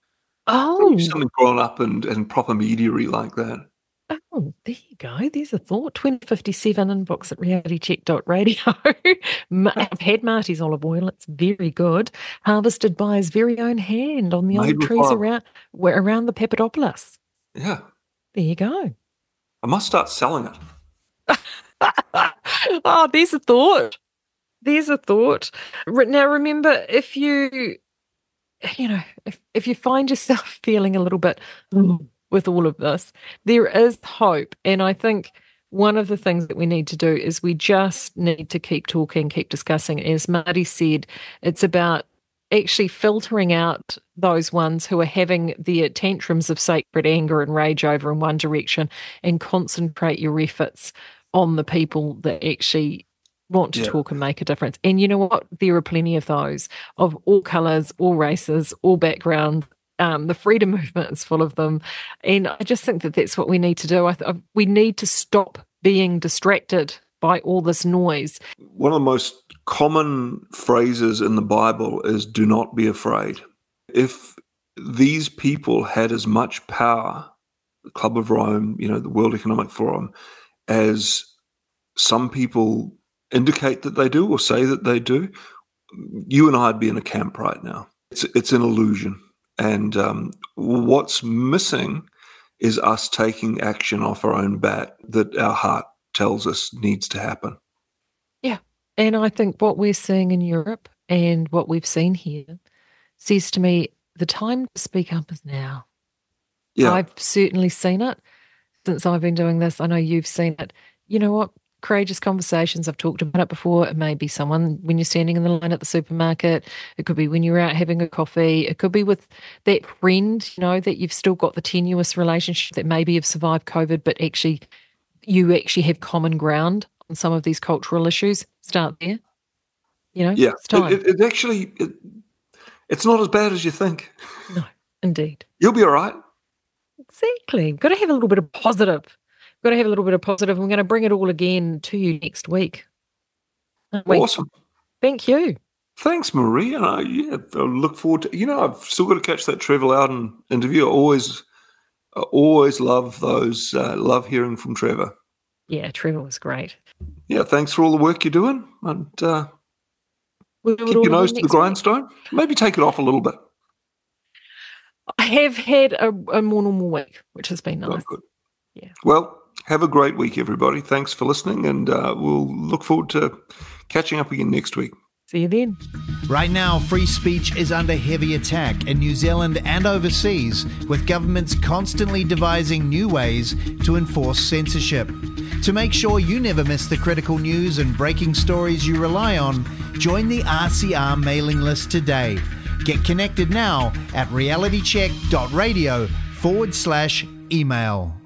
Speaker 3: Oh,
Speaker 4: Something grown up and, and proper media-y like that.
Speaker 3: Oh, there you go. There's a thought. twenty fifty-seven inbox at realitycheck dot radio. I've had Marty's olive oil. It's very good. Harvested by his very own hand on the
Speaker 4: Made
Speaker 3: old
Speaker 4: with
Speaker 3: trees
Speaker 4: love.
Speaker 3: around, around the Papadopoulos.
Speaker 4: Yeah.
Speaker 3: There you go.
Speaker 4: I must start selling it.
Speaker 3: Oh, there's a thought. There's a thought. Re- Now, remember, if you, you know, if, if you find yourself feeling a little bit "Mm," with all of this, there is hope. And I think one of the things that we need to do is we just need to keep talking, keep discussing. As Marty said, it's about actually filtering out those ones who are having their tantrums of sacred anger and rage over in one direction, and concentrate your efforts on the people that actually want to
Speaker 4: Yeah.
Speaker 3: talk and make a difference. And you know what? There are plenty of those, of all colours, all races, all backgrounds. Um, the freedom movement is full of them. And I just think that that's what we need to do. I th- we need to stop being distracted by all this noise.
Speaker 4: One of the most common phrases in the Bible is do not be afraid. If these people had as much power, the Club of Rome, you know, the World Economic Forum, as some people indicate that they do or say that they do, you and I'd be in a camp right now. It's it's an illusion. And um, what's missing is us taking action off our own bat that our heart tells us needs to happen.
Speaker 3: Yeah. And I think what we're seeing in Europe and what we've seen here says to me, the time to speak up is now.
Speaker 4: Yeah.
Speaker 3: I've certainly seen it since I've been doing this. I know you've seen it. You know what? Courageous conversations. I've talked about it before. It may be someone when you're standing in the line at the supermarket. It could be when you're out having a coffee. It could be with that friend, you know, that you've still got the tenuous relationship that maybe you've survived COVID, but actually you actually have common ground on some of these cultural issues. Start there. You know,
Speaker 4: Yeah.
Speaker 3: it's time.
Speaker 4: It, it, it actually, it, it's not as bad as you think.
Speaker 3: No, indeed.
Speaker 4: You'll be all right.
Speaker 3: Exactly. Got to have a little bit of positive. Got to have a little bit of positive. I'm going to bring it all again to you next week. Wait.
Speaker 4: Awesome.
Speaker 3: Thank you.
Speaker 4: Thanks, Marie. And I, yeah, I look forward to, you know, I've still got to catch that Trevor Loudon interview. I always, I always love those, uh, love hearing from Trevor.
Speaker 3: Yeah, Trevor was great.
Speaker 4: Yeah, thanks for all the work you're doing. And uh,
Speaker 3: We'll do it
Speaker 4: keep
Speaker 3: all
Speaker 4: your nose
Speaker 3: again
Speaker 4: to the
Speaker 3: next week.
Speaker 4: grindstone. Maybe take it off a little bit.
Speaker 3: I have had a, a more normal week, which has been
Speaker 4: Oh,
Speaker 3: nice.
Speaker 4: good.
Speaker 3: Yeah.
Speaker 4: Well, have a great week, everybody. Thanks for listening, and uh, we'll look forward to catching up again next week.
Speaker 3: See you then.
Speaker 6: Right now, free speech is under heavy attack in New Zealand and overseas, with governments constantly devising new ways to enforce censorship. To make sure you never miss the critical news and breaking stories you rely on, join the R C R mailing list today. Get connected now at realitycheck.radio forward slash email.